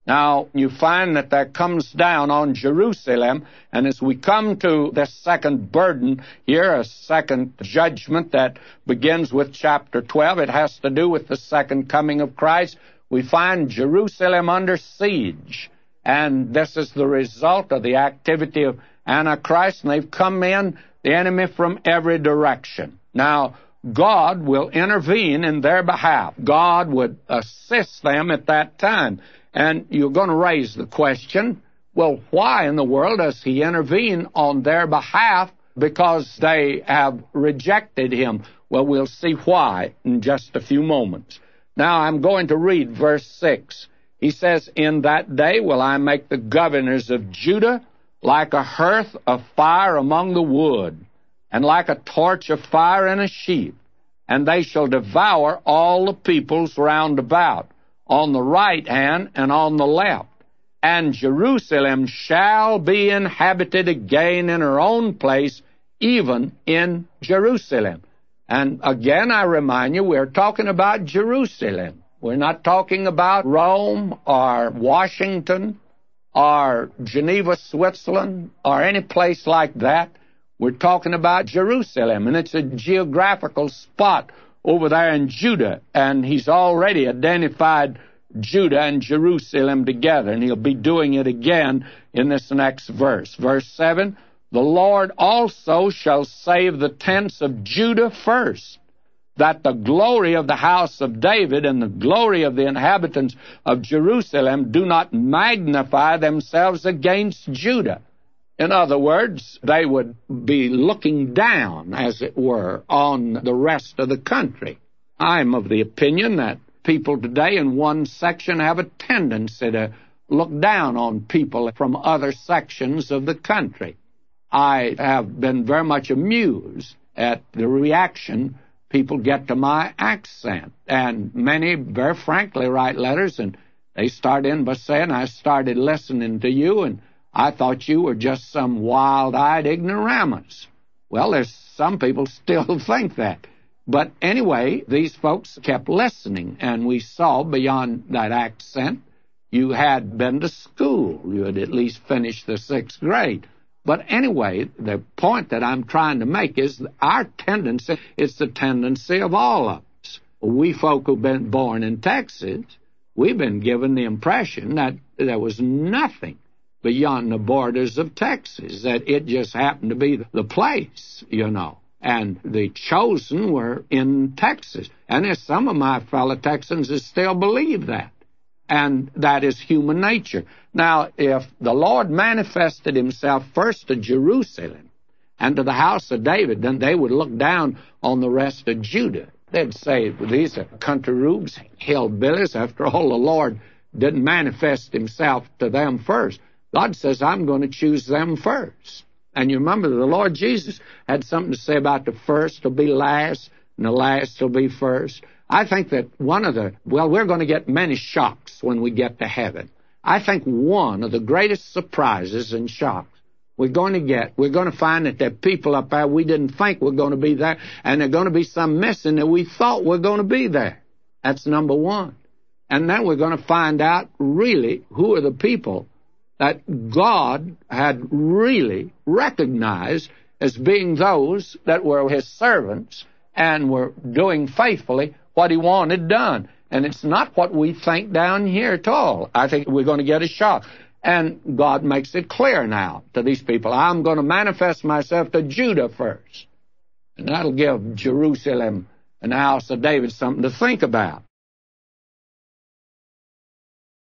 Now, you find that comes down on Jerusalem, and as we come to this second burden here, a second judgment that begins with chapter 12, it has to do with the second coming of Christ. We find Jerusalem under siege, and this is the result of the activity of Antichrist, and they've come in, the enemy, from every direction. Now, God will intervene in their behalf. God would assist them at that time. And you're going to raise the question, well, why in the world does he intervene on their behalf? Because they have rejected him. Well, we'll see why in just a few moments. Now, I'm going to read verse 6. He says, "In that day will I make the governors of Judah like a hearth of fire among the wood, and like a torch of fire in a sheaf. And they shall devour all the peoples round about, on the right hand and on the left. And Jerusalem shall be inhabited again in her own place, even in Jerusalem." And again, I remind you, we're talking about Jerusalem. We're not talking about Rome or Washington or Geneva, Switzerland, or any place like that. We're talking about Jerusalem, and it's a geographical spot over there in Judah, and he's already identified Judah and Jerusalem together, and he'll be doing it again in this next verse. Verse 7, "The Lord also shall save the tents of Judah first, that the glory of the house of David and the glory of the inhabitants of Jerusalem do not magnify themselves against Judah." In other words, they would be looking down, as it were, on the rest of the country. I'm of the opinion that people today in one section have a tendency to look down on people from other sections of the country. I have been very much amused at the reaction people get to my accent, and many very frankly write letters, and they start in by saying, "I started listening to you, and I thought you were just some wild-eyed ignoramus." Well, there's some people still think that. But anyway, these folks kept listening, and we saw beyond that accent you had been to school. You had at least finished the 6th grade. But anyway, the point that I'm trying to make is our tendency, it's the tendency of all of us. We folk who've been born in Texas, we've been given the impression that there was nothing beyond the borders of Texas, that it just happened to be the place, you know. And the chosen were in Texas. And there's some of my fellow Texans that still believe that. And that is human nature. Now, if the Lord manifested himself first to Jerusalem and to the house of David, then they would look down on the rest of Judah. They'd say, "These are country rubes, hillbillies. After all, the Lord didn't manifest himself to them first. God says, I'm going to choose them first." And you remember the Lord Jesus had something to say about the first will be last and the last will be first. I think that we're going to get many shocks when we get to heaven. I think one of the greatest surprises and shocks we're going to find that there are people up there we didn't think were going to be there, and there are going to be some missing that we thought were going to be there. That's number one. And then we're going to find out really who are the people that God had really recognized as being those that were his servants and were doing faithfully what he wanted done. And it's not what we think down here at all. I think we're going to get a shock. And God makes it clear now to these people, I'm going to manifest myself to Judah first. And that'll give Jerusalem and the house of David something to think about.